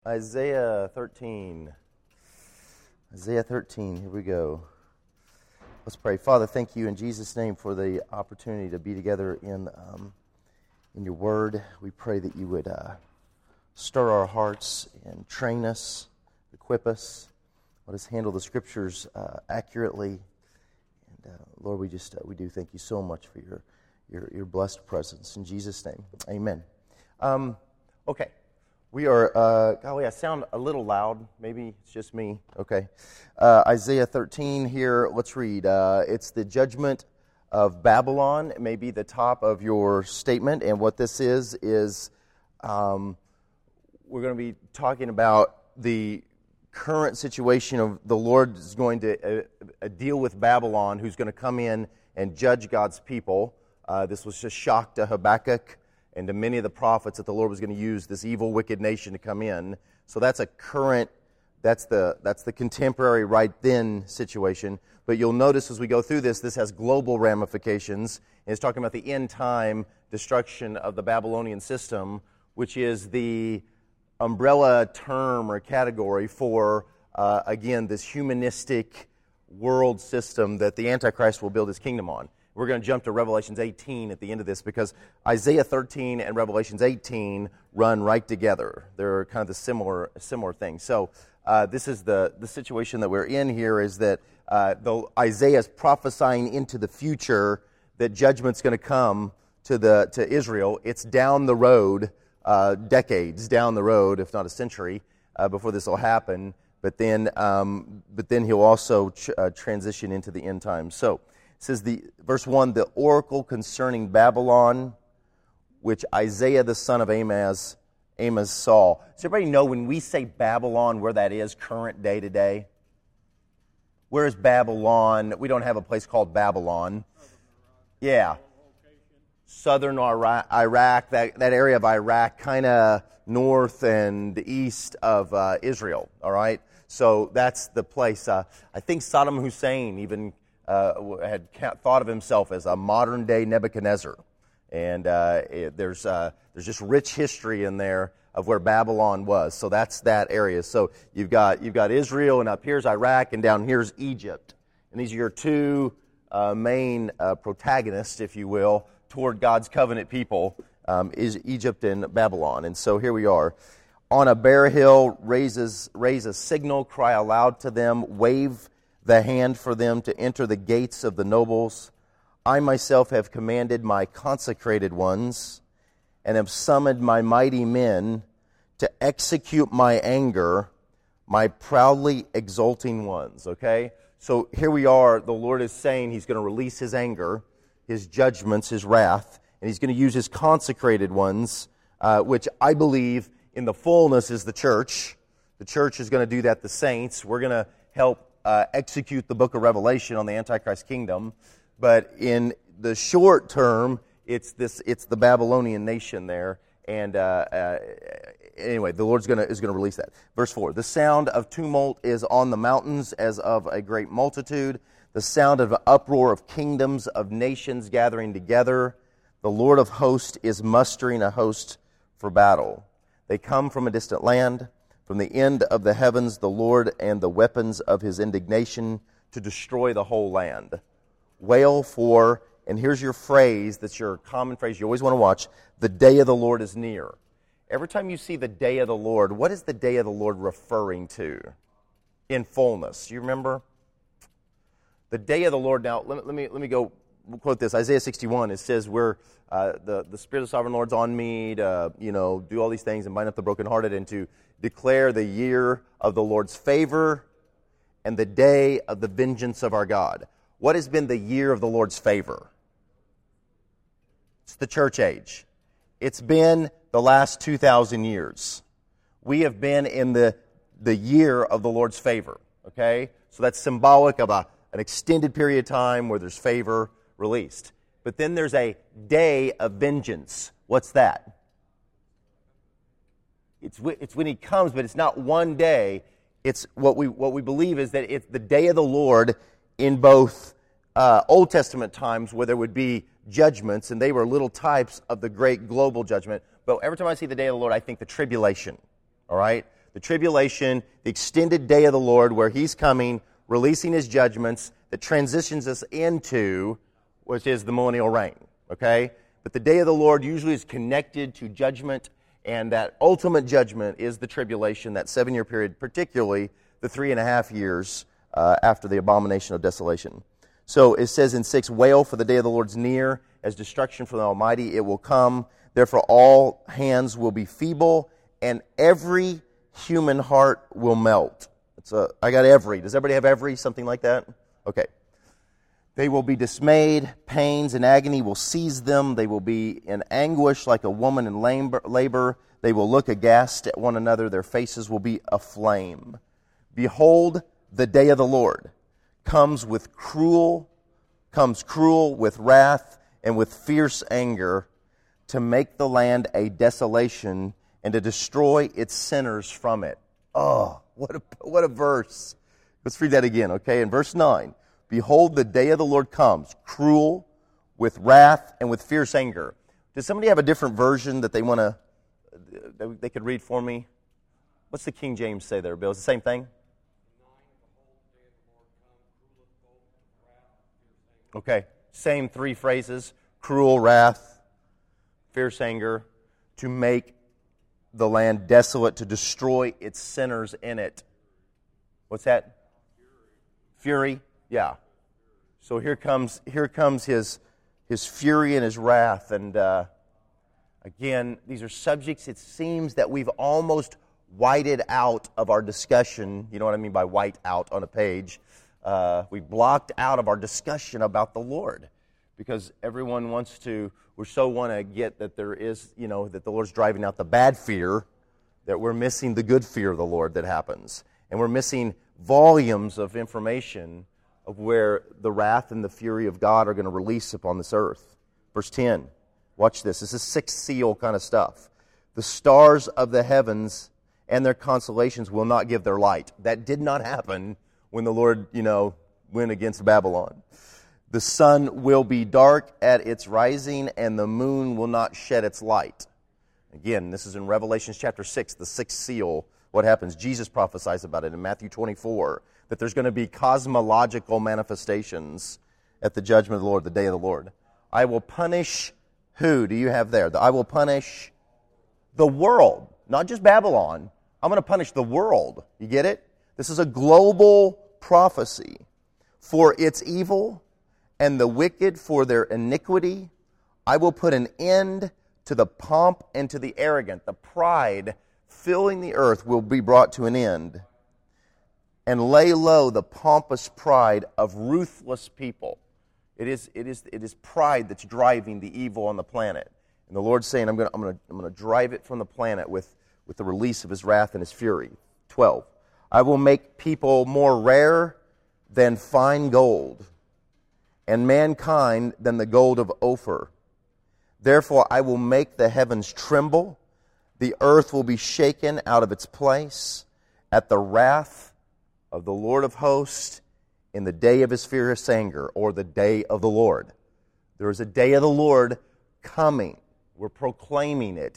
Isaiah 13. Isaiah 13, here we go. Let's pray. Father, thank you in Jesus' name for the opportunity to be together in your word. We pray that you would stir our hearts and train us, equip us. Let us handle the scriptures accurately. And Lord, we do thank you so much for your blessed presence. In Jesus' name, amen. Okay. We are, golly, I sound a little loud. Maybe it's just me. Okay. Isaiah 13 here. Let's read. It's the judgment of Babylon. It may be the top of your statement. And what this is we're going to be talking about the current situation of the Lord is going to deal with Babylon, who's going to come in and judge God's people. This was just shock to Habakkuk and to many of the prophets that the Lord was going to use this evil, wicked nation to come in. So that's a current, that's the contemporary right then situation. But you'll notice as we go through this has global ramifications. And it's talking about the end time destruction of the Babylonian system, which is the umbrella term or category for, again, this humanistic world system that the Antichrist will build his kingdom on. We're going to jump to Revelations 18 at the end of this because Isaiah 13 and Revelations 18 run right together. They're kind of the similar things. So this is the situation that we're in here is that Isaiah is prophesying into the future that judgment's going to come to Israel. It's down the road, decades down the road, if not a century, before this will happen. But then he'll also transition into the end times. So. It says, verse 1, the oracle concerning Babylon, which Isaiah the son of Amos saw. Does everybody know when we say Babylon, where that is current day to day? Where is Babylon? We don't have a place called Babylon. Yeah. Southern Iraq, that area of Iraq, kind of north and east of Israel, all right? So that's the place. I think Saddam Hussein even had thought of himself as a modern-day Nebuchadnezzar. And there's just rich history in there of where Babylon was. So that's that area. So you've got Israel, and up here's Iraq, and down here's Egypt. And these are your two main protagonists, if you will, toward God's covenant people, is Egypt and Babylon. And so here we are. On a bare hill, raise a signal, cry aloud to them, wave the hand for them to enter the gates of the nobles. I myself have commanded my consecrated ones and have summoned my mighty men to execute my anger, my proudly exulting ones. Okay? So here we are. The Lord is saying He's going to release His anger, His judgments, His wrath, and He's going to use His consecrated ones, which I believe in the fullness is the church. The church is going to do that, the saints. We're going to help execute the book of Revelation on the Antichrist kingdom, but in the short term, it's the Babylonian nation there, and anyway, the Lord is going to release that. Verse 4: the sound of tumult is on the mountains as of a great multitude, the sound of an uproar of kingdoms of nations gathering together. The Lord of hosts is mustering a host for battle. They come from a distant land, from the end of the heavens, the Lord and the weapons of His indignation to destroy the whole land. Wail for, and here's your phrase, that's your common phrase you always want to watch, the day of the Lord is near. Every time you see the day of the Lord, what is the day of the Lord referring to in fullness? You remember? The day of the Lord, now, let me go quote this. Isaiah 61, it says, the Spirit of the Sovereign Lord's on me to, do all these things and bind up the brokenhearted and to declare the year of the Lord's favor and the day of the vengeance of our God. What has been the year of the Lord's favor? It's the church age. It's been the last 2,000 years. We have been in the year of the Lord's favor, okay? So that's symbolic of an extended period of time where there's favor released. But then there's a day of vengeance. What's that? It's when He comes, but it's not one day. It's what we believe is that it's the day of the Lord in both Old Testament times where there would be judgments, and they were little types of the great global judgment. But every time I see the day of the Lord, I think the tribulation, all right? The tribulation, the extended day of the Lord where He's coming, releasing His judgments that transitions us into, which is the millennial reign, okay? But the day of the Lord usually is connected to judgment, and that ultimate judgment is the tribulation, that 7-year period, particularly the 3.5 years after the abomination of desolation. So it says in 6, wail, for the day of the Lord's near, as destruction from the Almighty it will come. Therefore all hands will be feeble, and every human heart will melt. I got every. Does everybody have every? Something like that? Okay. They will be dismayed. Pains and agony will seize them. They will be in anguish like a woman in labor. They will look aghast at one another. Their faces will be aflame. Behold, the day of the Lord comes cruel with wrath and with fierce anger, to make the land a desolation and to destroy its sinners from it. Oh, what a verse. Let's read that again, okay? In verse 9, behold, the day of the Lord comes, cruel, with wrath, and with fierce anger. Does somebody have a different version that they could read for me? What's the King James say there, Bill? Is it the same thing? Okay, same 3 phrases. Cruel, wrath, fierce anger, to make the land desolate, to destroy its sinners in it. What's that? Fury. Yeah. So here comes his fury and his wrath. And again, these are subjects it seems that we've almost whited out of our discussion. You know what I mean by white out on a page? We blocked out of our discussion about the Lord, because everyone want to get that there is, that the Lord's driving out the bad fear, that we're missing the good fear of the Lord that happens. And we're missing volumes of information of where the wrath and the fury of God are going to release upon this earth. Verse 10, watch this. This is 6th seal kind of stuff. The stars of the heavens and their constellations will not give their light. That did not happen when the Lord, went against Babylon. The sun will be dark at its rising, and the moon will not shed its light. Again, this is in Revelation chapter 6, the 6th seal. What happens? Jesus prophesies about it in Matthew 24, that there's going to be cosmological manifestations at the judgment of the Lord, the day of the Lord. I will punish who? Do you have there? I will punish the world, not just Babylon. I'm going to punish the world. You get it? This is a global prophecy for its evil and the wicked for their iniquity. I will put an end to the pomp and to the arrogant. The pride filling the earth will be brought to an end, and lay low the pompous pride of ruthless people. It is pride that's driving the evil on the planet. And the Lord's saying, I'm going to drive it from the planet with the release of His wrath and His fury. 12. I will make people more rare than fine gold, and mankind than the gold of Ophir. Therefore I will make the heavens tremble, the earth will be shaken out of its place at the wrath of the Lord of hosts in the day of His fierce anger, or the day of the Lord. There is a day of the Lord coming. We're proclaiming it.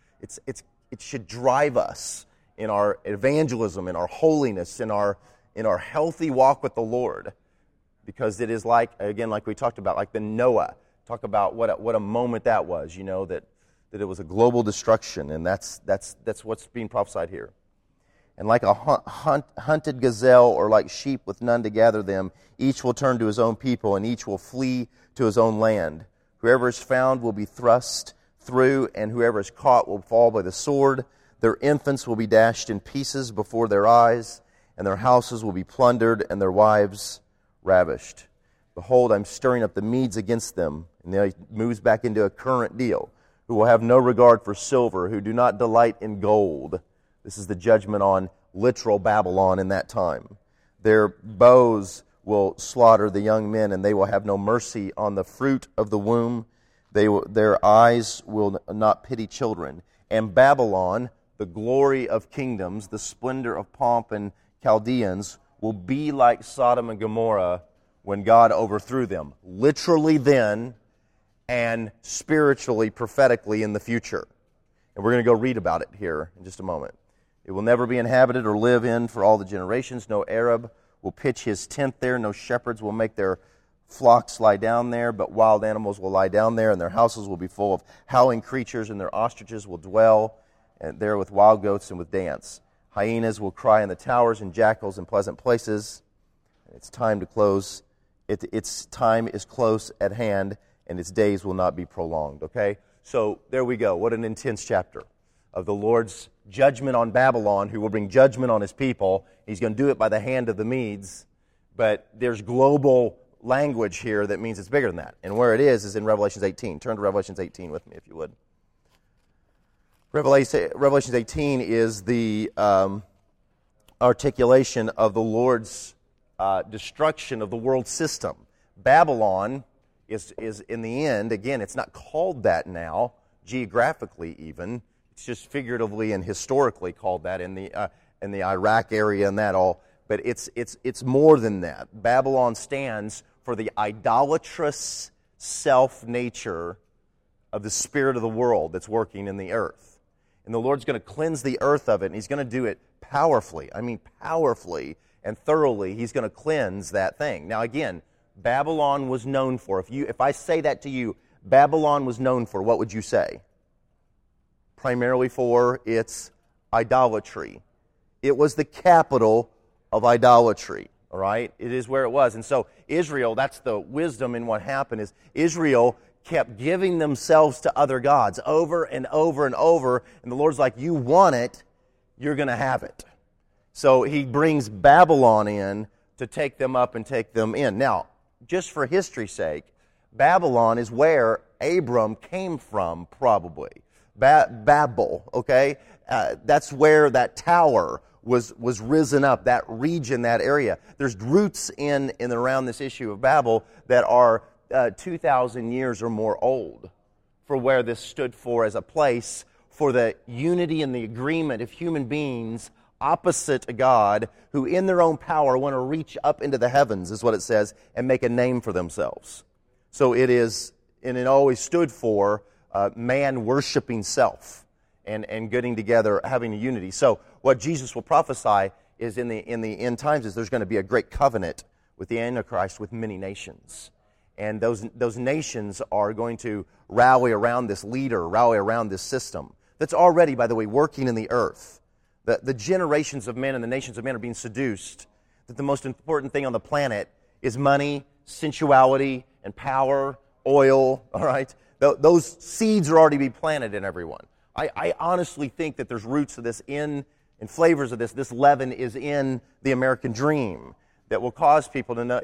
It should drive us in our evangelism, in our holiness, in our healthy walk with the Lord, because it is like we talked about, like the Noah. Talk about what a moment that was, that it was a global destruction, and that's what's being prophesied here. And like a hunted gazelle, or like sheep with none to gather them, each will turn to his own people, and each will flee to his own land. Whoever is found will be thrust through, and whoever is caught will fall by the sword. Their infants will be dashed in pieces before their eyes, and their houses will be plundered, and their wives ravished. Behold, I'm stirring up the Medes against them. And then he moves back into a current deal. Who will have no regard for silver, who do not delight in gold. This is the judgment on literal Babylon in that time. Their bows will slaughter the young men, and they will have no mercy on the fruit of the womb. Their eyes will not pity children. And Babylon, the glory of kingdoms, the splendor of pomp and Chaldeans, will be like Sodom and Gomorrah when God overthrew them. Literally then, and spiritually, prophetically in the future. And we're going to go read about it here in just a moment. It will never be inhabited or live in for all the generations. No Arab will pitch his tent there. No shepherds will make their flocks lie down there, but wild animals will lie down there, and their houses will be full of howling creatures, and their ostriches will dwell there with wild goats and with dance. Hyenas will cry in the towers, and jackals in pleasant places. It's time to close. Its time is close at hand, and its days will not be prolonged. Okay? So there we go. What an intense chapter of the Lord's judgment on Babylon, who will bring judgment on his people. He's going to do it by the hand of the Medes, but there's global language here that means it's bigger than that. And where it is in Revelations 18. Turn to Revelations 18 with me, if you would. Revelations 18 is the articulation of the Lord's destruction of the world system. Babylon is in the end, again, it's not called that now, geographically even. It's just figuratively and historically called that in the Iraq area and that all. But it's more than that. Babylon stands for the idolatrous self-nature of the spirit of the world that's working in the earth. And the Lord's going to cleanse the earth of it, and He's going to do it powerfully. I mean powerfully and thoroughly. He's going to cleanse that thing. Now again, Babylon was known for, if I say that to you, Babylon was known for, what would you say? Primarily for its idolatry. It was the capital of idolatry, all right? It is where it was. And so Israel, that's the wisdom in what happened, is Israel kept giving themselves to other gods over and over and over, and the Lord's like, you want it, you're going to have it. So He brings Babylon in to take them up and take them in. Now, just for history's sake, Babylon is where Abram came from, probably. Babel, okay? That's where that tower was risen up, that region, that area. There's roots in and around this issue of Babel that are 2,000 years or more old, for where this stood for as a place for the unity and the agreement of human beings opposite a God who in their own power want to reach up into the heavens, is what it says, and make a name for themselves. So it is, and it always stood for man worshiping self and getting together, having a unity. So what Jesus will prophesy is in the end times is there's going to be a great covenant with the Antichrist with many nations. And those nations are going to rally around this leader, rally around this system that's already, by the way, working in the earth. The generations of men and the nations of men are being seduced that the most important thing on the planet is money, sensuality, and power, oil, all right? Those seeds are already being planted in everyone. I honestly think that there's roots of this and flavors of this. This leaven is in the American dream that will cause people to know,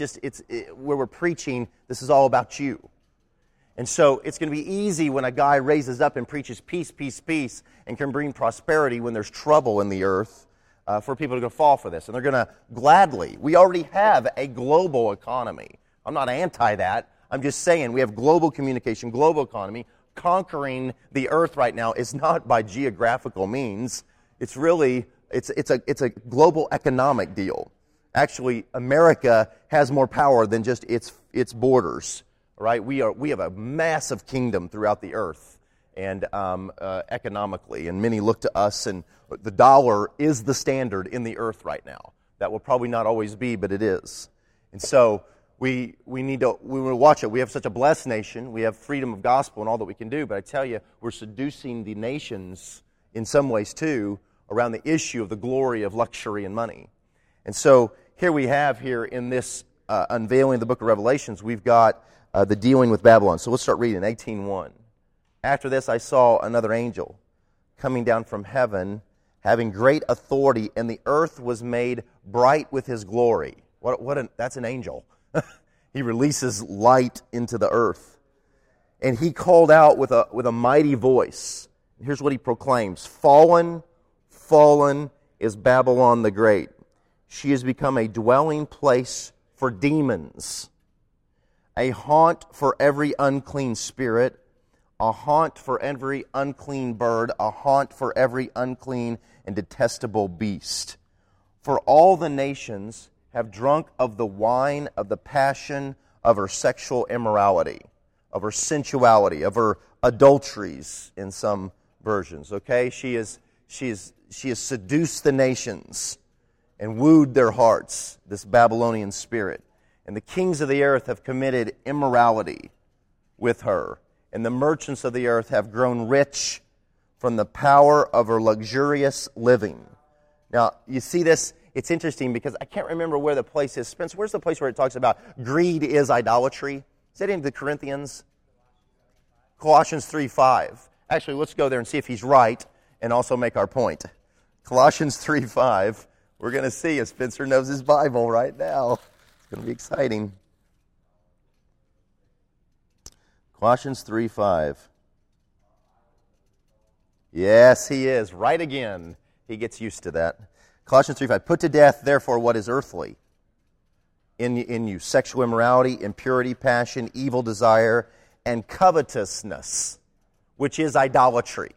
where we're preaching, this is all about you. And so it's going to be easy when a guy raises up and preaches peace, peace, peace, and can bring prosperity when there's trouble in the earth for people to fall for this. And they're going to gladly. We already have a global economy. I'm not anti that. I'm just saying we have global communication, global economy. Conquering the earth right now is not by geographical means. It's really, it's a global economic deal. Actually, America has more power than just its borders. Right? We have a massive kingdom throughout the earth, and economically, and many look to us, and the dollar is the standard in the earth right now. That will probably not always be, but it is. And so we need to watch it. We have such a blessed nation. We have freedom of gospel and all that we can do, but I tell you, we're seducing the nations in some ways too around the issue of the glory of luxury and money. And so here we have in this unveiling the book of Revelations, we've got the dealing with Babylon. So let's start reading 18:1. After this I saw another angel coming down from heaven, having great authority, and the earth was made bright with his glory. That's an angel. He releases light into the earth. And he called out with a mighty voice. Here's what he proclaims. Fallen, fallen is Babylon the Great. She has become a dwelling place for demons, a haunt for every unclean spirit, a haunt for every unclean bird, a haunt for every unclean and detestable beast. For all the nations have drunk of the wine of the passion of her sexual immorality, of her sensuality, of her adulteries in some versions. Okay, she's seduced the nations and wooed their hearts, this Babylonian spirit. And the kings of the earth have committed immorality with her. And the merchants of the earth have grown rich from the power of her luxurious living. Now, you see this? It's interesting because I can't remember where the place is. Spence, where's the place where it talks about greed is idolatry? Is that in the Corinthians? Colossians 3:5. Actually, let's go there and see if he's right and also make our point. Colossians 3:5. We're going to see if Spencer knows his Bible right now. It's going to be exciting. Colossians 3:5. Yes, he is. Right again. He gets used to that. Colossians 3:5. Put to death, therefore, what is earthly in you. Sexual immorality, impurity, passion, evil desire, and covetousness, which is idolatry.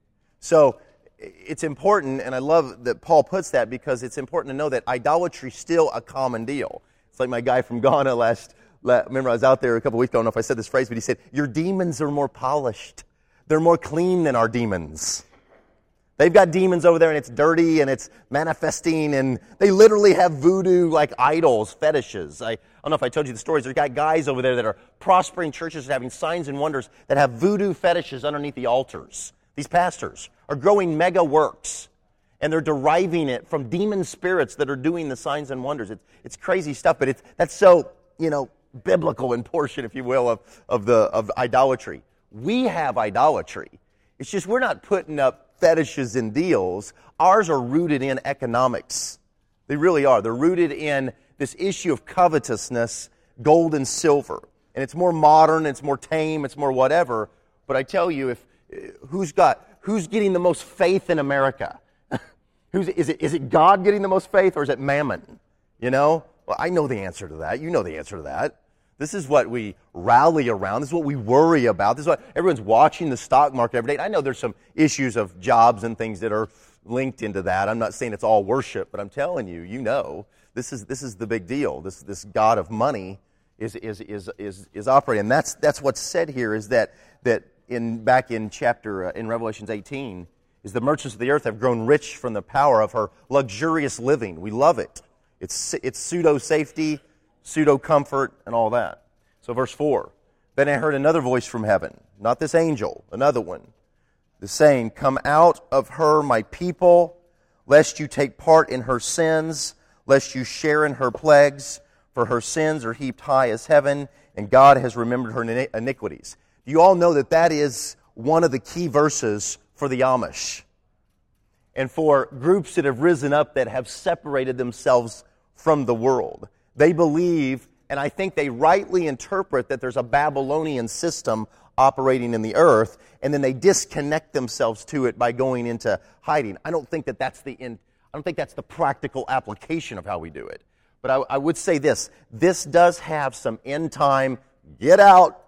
So it's important, and I love that Paul puts that because it's important to know that idolatry is still a common deal. It's like my guy from Ghana remember I was out there a couple weeks ago, I don't know if I said this phrase, but he said, your demons are more polished. They're more clean than our demons. They've got demons over there and it's dirty and it's manifesting and they literally have voodoo like idols, fetishes. I don't know if I told you the stories. There's got guys over there that are prospering churches having signs and wonders that have voodoo fetishes underneath the altars. These pastors are growing mega works and they're deriving it from demon spirits that are doing the signs and wonders. It's crazy stuff, but that's so, biblical in portion, if you will, of idolatry. We have idolatry. It's just we're not putting up fetishes and deals. Ours are rooted in economics. They really are. They're rooted in this issue of covetousness, gold and silver. And it's more modern, it's more tame, it's more whatever. But I tell you, who's getting the most faith in America? Is it God getting the most faith or is it mammon? Well, I know the answer to that. You know the answer to that. This is what we rally around. This is what we worry about. This is what everyone's watching the stock market every day. I know there's some issues of jobs and things that are linked into that. I'm not saying it's all worship, but I'm telling you, this is the big deal. This God of money is operating. And that's what's said here is that back in chapter in Revelations 18 is the merchants of the earth have grown rich from the power of her luxurious living. We love it. It's pseudo safety, pseudo comfort, and all that. So verse 4, then I heard another voice from heaven, not this angel, another one, the saying, come out of her, my people, lest you take part in her sins, lest you share in her plagues, for her sins are heaped high as heaven, and God has remembered her iniquities. You all know that is one of the key verses for the Amish and for groups that have risen up that have separated themselves from the world. They believe, and I think they rightly interpret that there's a Babylonian system operating in the earth, and then they disconnect themselves to it by going into hiding. I don't think that's the practical application of how we do it. But I would say this does have some end time, get out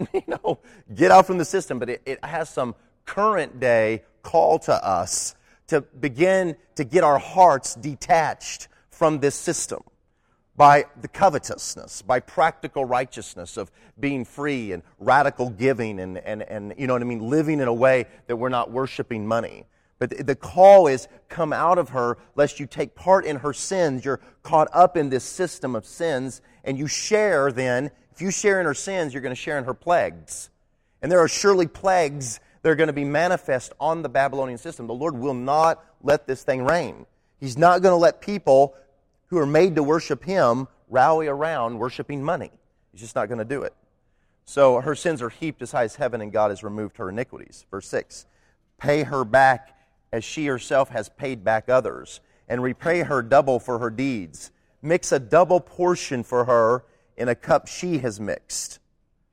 from the system, but it has some current day call to us to begin to get our hearts detached from this system by the covetousness, by practical righteousness of being free and radical giving and living in a way that we're not worshiping money. But the call is, come out of her, lest you take part in her sins. You're caught up in this system of sins, and you share then. If you share in her sins, you're going to share in her plagues. And there are surely plagues that are going to be manifest on the Babylonian system. The Lord will not let this thing reign. He's not going to let people who are made to worship Him rally around worshiping money. He's just not going to do it. So her sins are heaped as high as heaven, and God has removed her iniquities. Verse 6, pay her back as she herself has paid back others, and repay her double for her deeds. Mix a double portion for her in a cup she has mixed.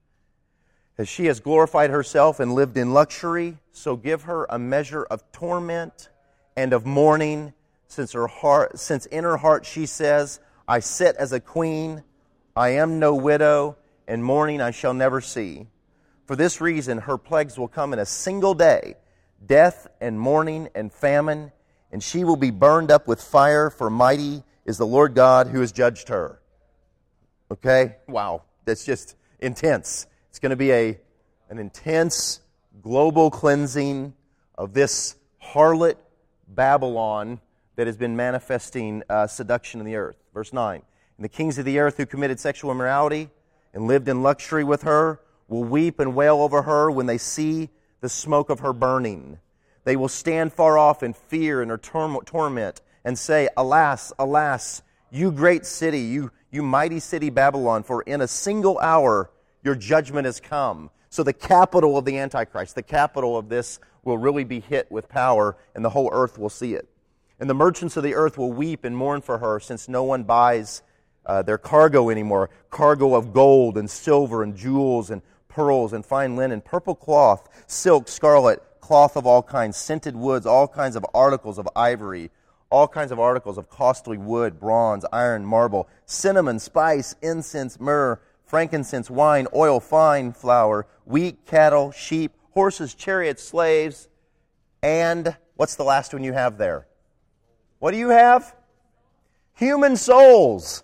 As she has glorified herself and lived in luxury, so give her a measure of torment and of mourning, since in her heart she says, I sit as a queen, I am no widow, and mourning I shall never see. For this reason her plagues will come in a single day, death and mourning and famine, and she will be burned up with fire, for mighty is the Lord God who has judged her. Okay? Wow. That's just intense. It's going to be an intense global cleansing of this harlot Babylon that has been manifesting seduction in the earth. Verse 9, and the kings of the earth who committed sexual immorality and lived in luxury with her will weep and wail over her when they see the smoke of her burning. They will stand far off in fear and her torment and say, Alas, alas, you great city, you mighty city Babylon, for in a single hour your judgment has come. So the capital of the Antichrist, the capital of this, will really be hit with power, and the whole earth will see it. And the merchants of the earth will weep and mourn for her, since no one buys their cargo anymore, cargo of gold and silver and jewels and pearls and fine linen, purple cloth, silk, scarlet, cloth of all kinds, scented woods, all kinds of articles of ivory, all kinds of articles of costly wood, bronze, iron, marble, cinnamon, spice, incense, myrrh, frankincense, wine, oil, fine flour, wheat, cattle, sheep, horses, chariots, slaves, and what's the last one you have there? What do you have? Human souls.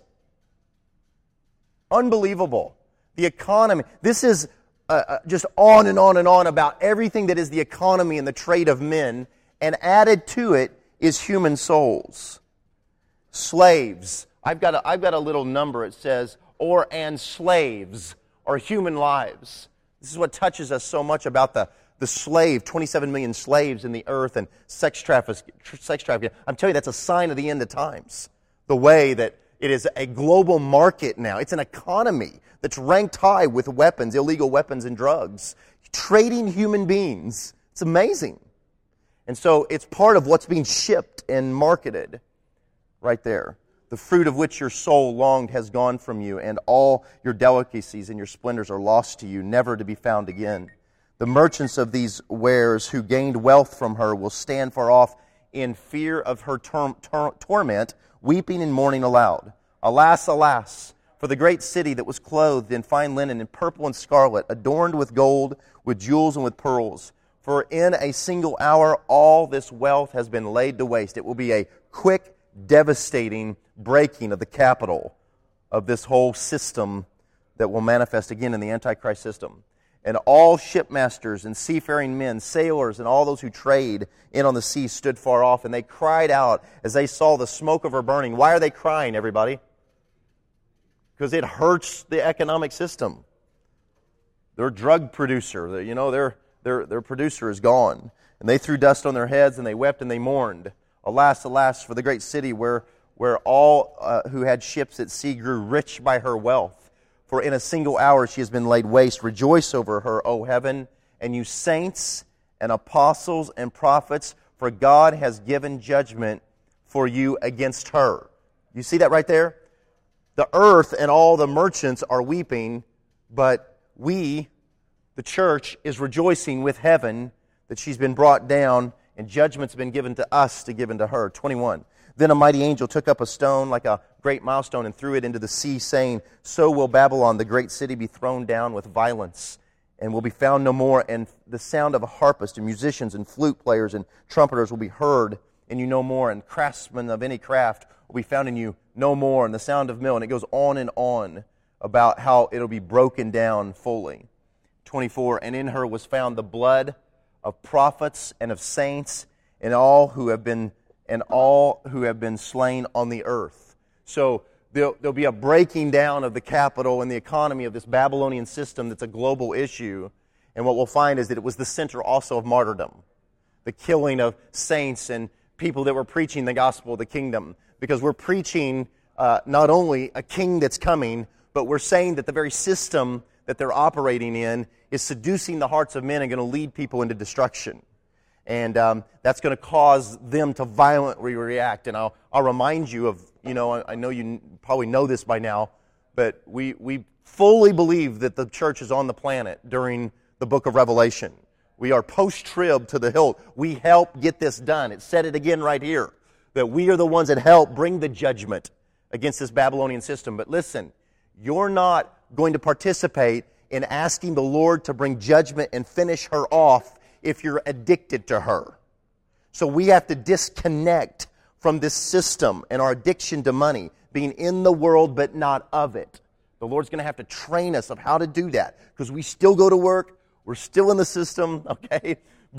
Unbelievable. The economy. This is just on and on and on about everything that is the economy and the trade of men, and added to it is human souls. Slaves. I've got a little number. It says, and slaves, or human lives. This is what touches us so much about the slave, 27 million slaves in the earth, and sex trafficking. I'm telling you, that's a sign of the end of times. The way that it is a global market now. It's an economy that's ranked high with weapons, illegal weapons and drugs. Trading human beings. It's amazing. And so it's part of what's being shipped and marketed right there. The fruit of which your soul longed has gone from you, and all your delicacies and your splendors are lost to you, never to be found again. The merchants of these wares who gained wealth from her will stand far off in fear of her torment, weeping and mourning aloud. Alas, alas, for the great city that was clothed in fine linen and purple and scarlet, adorned with gold, with jewels and with pearls. For in a single hour all this wealth has been laid to waste. It will be a quick, devastating breaking of the capital of this whole system that will manifest again in the Antichrist system. And all shipmasters and seafaring men, sailors, and all those who trade in on the sea stood far off, and they cried out as they saw the smoke of her burning. Why are they crying, everybody? Because it hurts the economic system. Their drug producer, their producer is gone. And they threw dust on their heads, and they wept and they mourned. Alas, alas, for the great city where all who had ships at sea grew rich by her wealth. For in a single hour she has been laid waste. Rejoice over her, O heaven, and you saints and apostles and prophets, for God has given judgment for you against her. You see that right there? The earth and all the merchants are weeping, but we, the church, is rejoicing with heaven that she's been brought down and judgment's been given to us to give unto her. 21. Then a mighty angel took up a stone like a great milestone and threw it into the sea, saying, So will Babylon, the great city, be thrown down with violence, and will be found no more. And the sound of a harpist and musicians and flute players and trumpeters will be heard in you no more, and craftsmen of any craft will be found in you no more, and the sound of mill. And it goes on about how it'll be broken down fully. 24. And in her was found the blood of prophets and of saints, and all who have been slain on the earth. So there'll be a breaking down of the capital and the economy of this Babylonian system that's a global issue. And what we'll find is that it was the center also of martyrdom. The killing of saints and people that were preaching the gospel of the kingdom. Because we're preaching not only a king that's coming, but we're saying that the very system that they're operating in is seducing the hearts of men and going to lead people into destruction. And that's going to cause them to violently react. And I'll remind you of, I know you probably know this by now, but we fully believe that the church is on the planet during the book of Revelation. We are post-trib to the hilt. We help get this done. It said it again right here, that we are the ones that help bring the judgment against this Babylonian system. But listen, you're not going to participate in asking the Lord to bring judgment and finish her off if you're addicted to her. So we have to disconnect from this system and our addiction to money, being in the world but not of it. The Lord's going to have to train us of how to do that, because we still go to work, we're still in the system, okay? But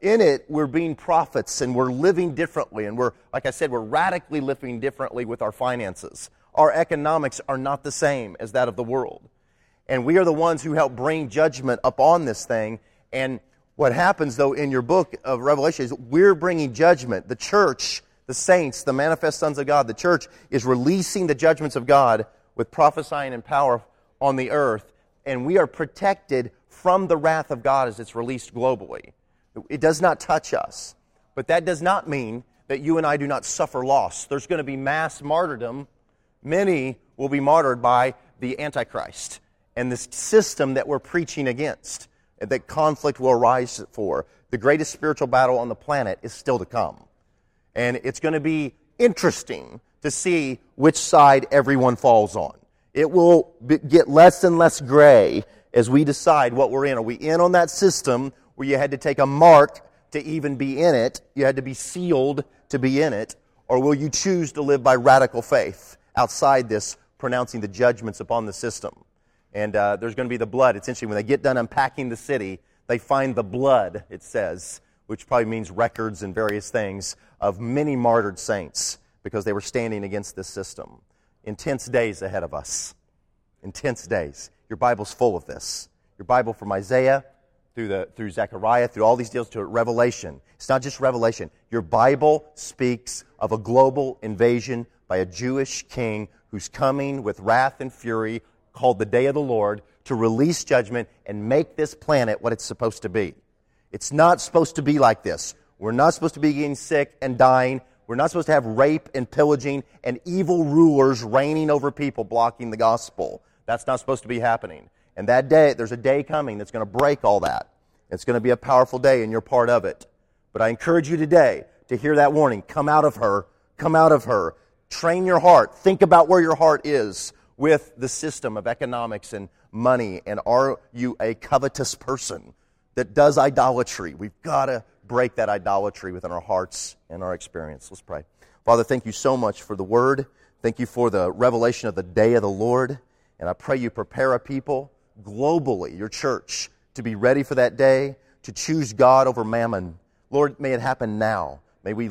in it, we're being prophets and we're living differently. And we're, like I said, we're radically living differently with our finances. Our economics are not the same as that of the world. And we are the ones who help bring judgment upon this thing. And what happens, though, in your book of Revelation is we're bringing judgment. The church, the saints, the manifest sons of God, the church is releasing the judgments of God with prophesying and power on the earth. And we are protected from the wrath of God as it's released globally. It does not touch us. But that does not mean that you and I do not suffer loss. There's going to be mass martyrdom. Many will be martyred by the Antichrist and this system that we're preaching against, that conflict will arise for. The greatest spiritual battle on the planet is still to come. And it's going to be interesting to see which side everyone falls on. It will get less and less gray as we decide what we're in. Are we in on that system where you had to take a mark to even be in it? You had to be sealed to be in it. Or will you choose to live by radical faith outside this, pronouncing the judgments upon the system? And there's going to be the blood. It's interesting. When they get done unpacking the city, they find the blood, it says, which probably means records and various things, of many martyred saints because they were standing against this system. Intense days ahead of us. Intense days. Your Bible's full of this. Your Bible from Isaiah through Zechariah, through all these deals to Revelation. It's not just Revelation. Your Bible speaks of a global invasion by a Jewish king who's coming with wrath and fury, called the Day of the Lord, to release judgment and make this planet what it's supposed to be. It's not supposed to be like this. We're not supposed to be getting sick and dying. We're not supposed to have rape and pillaging and evil rulers reigning over people blocking the gospel. That's not supposed to be happening. And that day, there's a day coming that's going to break all that. It's going to be a powerful day, and you're part of it. But I encourage you today to hear that warning. Come out of her. Come out of her. Train your heart. Think about where your heart is with the system of economics and money. And are you a covetous person that does idolatry? We've got to break that idolatry within our hearts and our experience. Let's pray. Father, thank you so much for the Word. Thank you for the revelation of the Day of the Lord. And I pray you prepare a people globally, your church, to be ready for that day, to choose God over mammon. Lord, may it happen now. May we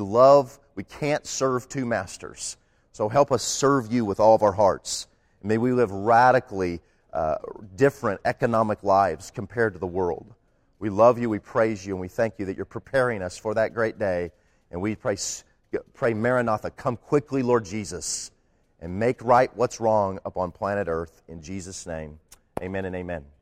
can't serve two masters. So help us serve you with all of our hearts. May we live radically different economic lives compared to the world. We love you, we praise you, and we thank you that you're preparing us for that great day. And we pray Maranatha, come quickly, Lord Jesus, and make right what's wrong upon planet Earth. In Jesus' name, amen and amen.